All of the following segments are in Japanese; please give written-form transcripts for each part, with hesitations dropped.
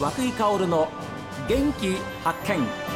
井香の元気発見。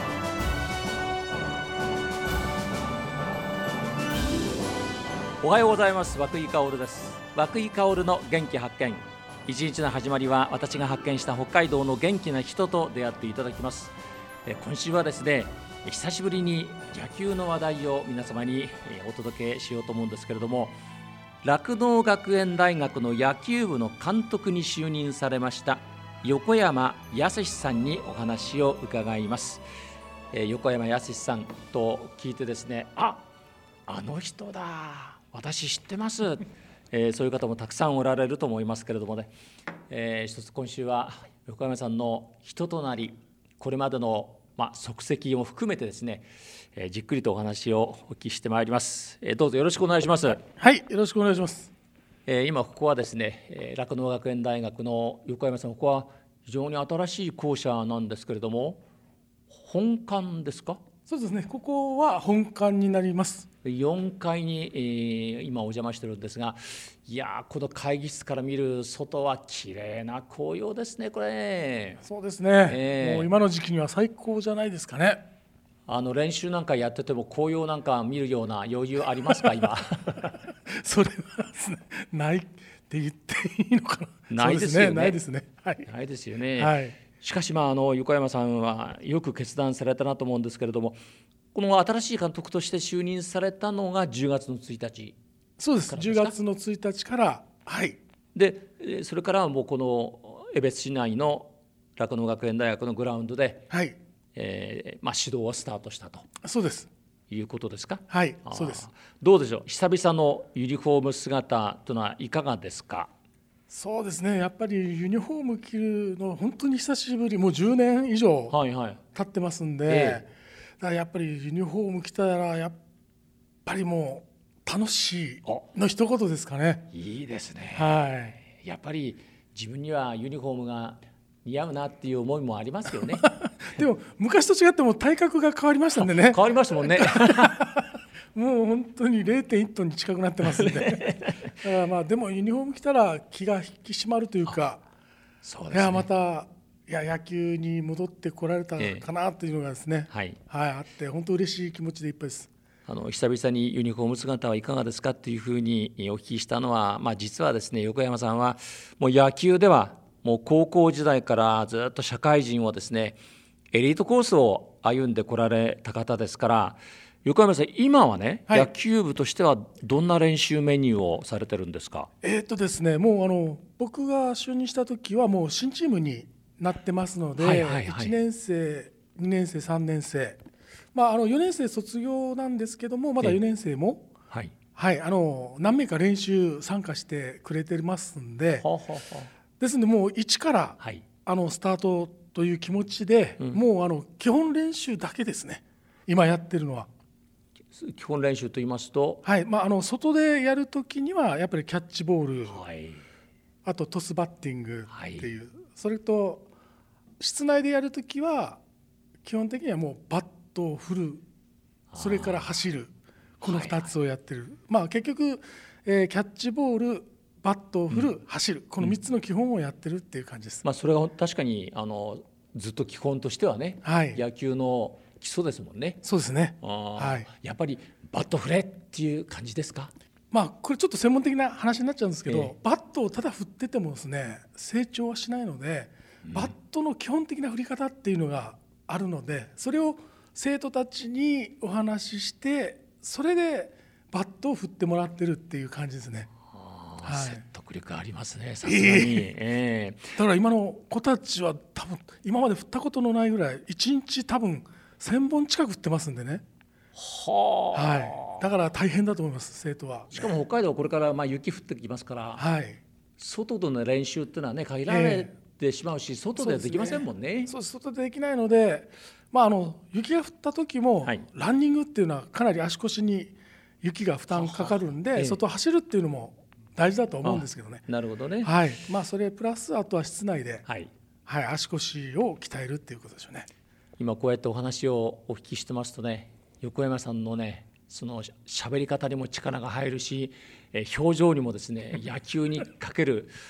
おはようございます。涌井香です。涌井香の元気発見。一日の始まりは私が発見した北海道の元気な人と出会っていただきます。今週はですね、久しぶりに野球の話題を皆様にお届けしようと思うんですけれども、酪農学園大学の野球部の監督に就任されました横山康さんにお話を伺います。横山康さんと聞いてですね、あの人だ、私知ってます、そういう方もたくさんおられると思いますけれどもね、一つ今週は横山さんの人となり、これまでの足跡も含めてですね、じっくりとお話をお聞きしてまいります。どうぞよろしくお願いします。 はい、よろしくお願いします。 今ここはですね、酪農学園大学の横山さん、ここは非常に新しい校舎なんですけれども、本館ですか？ そうですね、ここは本館になります。 4階に、今お邪魔してるんですが、いやこの会議室から見る外は綺麗な紅葉ですね、これ。 そうですね、もう今の時期には最高じゃないですかね。 練習なんかやってても紅葉なんか見るような余裕ありますか今？ それはですね、ないって言っていいのかな。 ないですよね。 ないですね。はい。 ないですよね。 はい。 しかし横山さんはよく決断されたなと思うんですけれども、この新しい監督として就任されたのが10月の1日。 そうです。10月の1日から、はい。 で、それからはもうこの江別市内の酪農学園大学のグラウンドで、 はい。 指導をスタートしたと。 そうです。 いうことですか？ はい、そうです。 どうでしょう、久々のユニフォーム姿というのはいかがですか？ そうですね、やっぱりユニフォーム着るの本当に久しぶり、もう10年以上経ってますんで、だからやっぱりユニフォーム着たらやっぱりもう楽しいの一言ですかね。 いいですね。 はい。 やっぱり自分にはユニフォームが似合うなっていう思いもありますよね。 でも昔と違っても体格が変わりましたんでね。 変わりましたもんね。 もう本当に 0.1 トンに近くなってますんで。だからでもユニフォーム着たら気が引き締まるというか、 そうですね、 いやまた野球に戻ってこられたかなというのがですね、あって本当嬉しい気持ちでいっぱいです。 久々にユニフォーム姿はいかがですかっていうふうにお聞きしたのは、実はですね、横山さんはもう野球ではもう高校時代からずっと社会人をですね、エリートコースを歩んでこられた方ですから、横山さん今はね、野球部としてはどんな練習メニューをされてるんですか？ ですね、もう僕が就任した時はもう新チームになってますので、1年生2年生3年生、4年生卒業なんですけども、まだ4年生も、何名か練習参加してくれてますんで、ですのでもう一からスタートという気持ちで、もう基本練習だけですね、今やってるのは。 基本練習と言いますと、 外でやるときにはやっぱりキャッチボール、あとトスバッティングっていう、それと室内でやるときは基本的にはもうバットを振る、それから走る、この2つをやってる。結局、キャッチボール、バットを振る、走る、この3つの基本をやってるっていう感じです。 それが確かにずっと基本としてはね、野球の基礎ですもんね。 そうですね。 やっぱりバット振れっていう感じですか？ これちょっと専門的な話になっちゃうんですけど、バットをただ振っててもですね、成長はしないので、バットの基本的な振り方っていうのがあるので、それを生徒たちにお話しして、それでバットを振ってもらってるっていう感じですね。 説得力ありますね、さすがに。 だから今の子たちは多分今まで振ったことのないぐらい1日多分1000本近く振ってますんでね。だから大変だと思います、生徒は。 しかも北海道はこれから雪降ってきますから、外での練習っていうのはね限られてしまうし、外ではできませんもんね。 そう、外でできないので、雪が降った時も、ランニングっていうのはかなり足腰に雪が負担かかるんで、外走るっていうのも大事だと思うんですけどね。 なるほどね。 それプラスあとは室内で、足腰を鍛えるっていうことでしょうね。 今こうやってお話をお聞きしてますとね、横山さんのね、その喋り方にも力が入るし、表情にもですね、野球にかける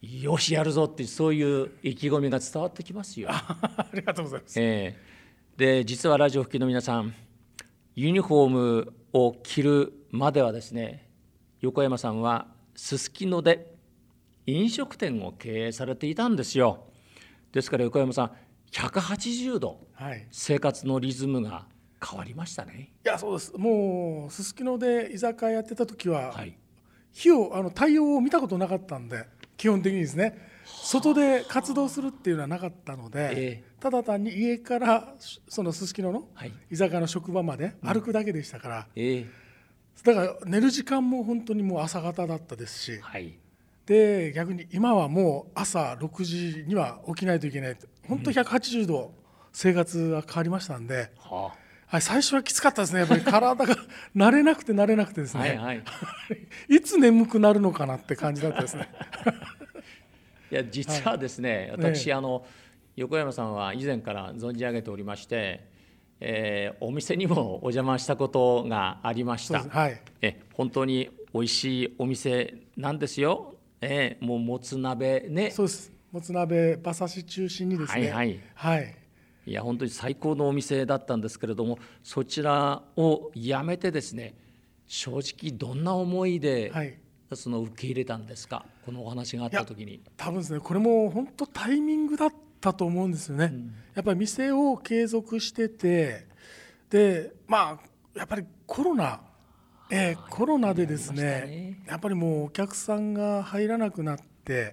よしやるぞってそういう意気込みが伝わってきますよ。 ありがとうございます。 で実はラジオ吹きの皆さん、ユニフォームを着るまではですね、横山さんはすすきので飲食店を経営されていたんですよ。ですから横山さん、180度生活のリズムが変わりましたね。 いやそうです。もうすすきので居酒屋やってた時は、太陽を見たことなかったんで、基本的にですね、外で活動するっていうのはなかったので、ただ単に家からそのすすきのの居酒屋の職場まで歩くだけでしたから、だから寝る時間も本当にもう朝方だったですし、で逆に今はもう朝6時には起きないといけない、本当180度生活が変わりましたんで、最初はきつかったですね。やっぱり体が慣れなくてですねいつ眠くなるのかなって感じだったですねいや実はですね、私横山さんは以前から存じ上げておりまして、お店にもお邪魔したことがありました。本当に美味しいお店なんですよ。もうもつ鍋ね。 そうです。もつ鍋馬刺し中心にですね。 いや本当に最高のお店だったんですけれども、そちらを辞めてですね、正直どんな思いで、その受け入れたんですか、このお話があった時に。 多分ですね、これも本当タイミングだったと思うんですよね。やっぱり店を継続してて、でやっぱりコロナでですね、やっぱりもうお客さんが入らなくなって、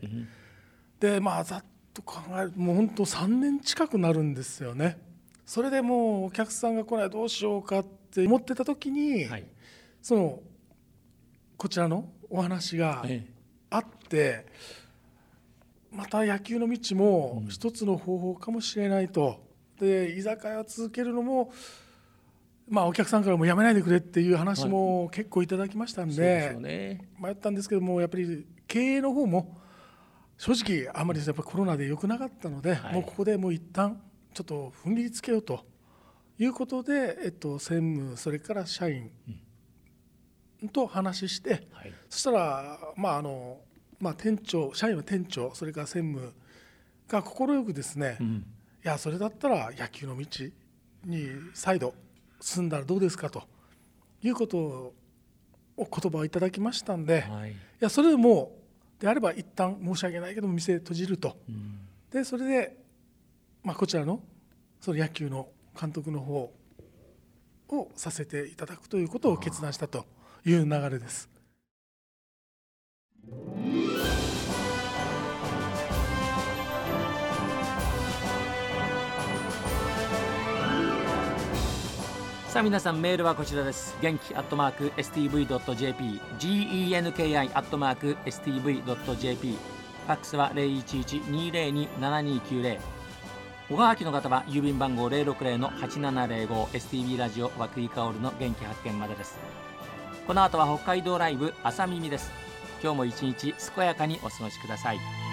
でざっと考えるともう本当3年近くなるんですよね。それでもうお客さんが来ない、どうしようかって思ってた時に、こちらのお話があって、また野球の道も一つの方法かもしれないと。で居酒屋を続けるのもお客さんからもやめないでくれっていう話も結構いただきましたんで、迷ったんですけども、やっぱり経営の方も正直あんまりやっぱコロナで良くなかったので、もうここでもう一旦ちょっと踏ん切りつけようということで、専務それから社員と話して、そしたら店長、社員は店長、それから専務が快くですね、いやそれだったら野球の道に再度進んだらどうですかということを言葉をいただきましたんで、いやそれでもであれば一旦申し訳ないけど店閉じると、でそれで、こちらのその野球の監督の方をさせていただくということを決断したという流れです。 さあ皆さん、メールはこちらです。元気@stv.jp、 genki@stv.jp、 ファックスは 011-202-7290。 おはがきの方は郵便番号 060-8705 STV ラジオ和久井薫の元気発見までです。この後は北海道ライブ朝耳です。今日も一日健やかにお過ごしください。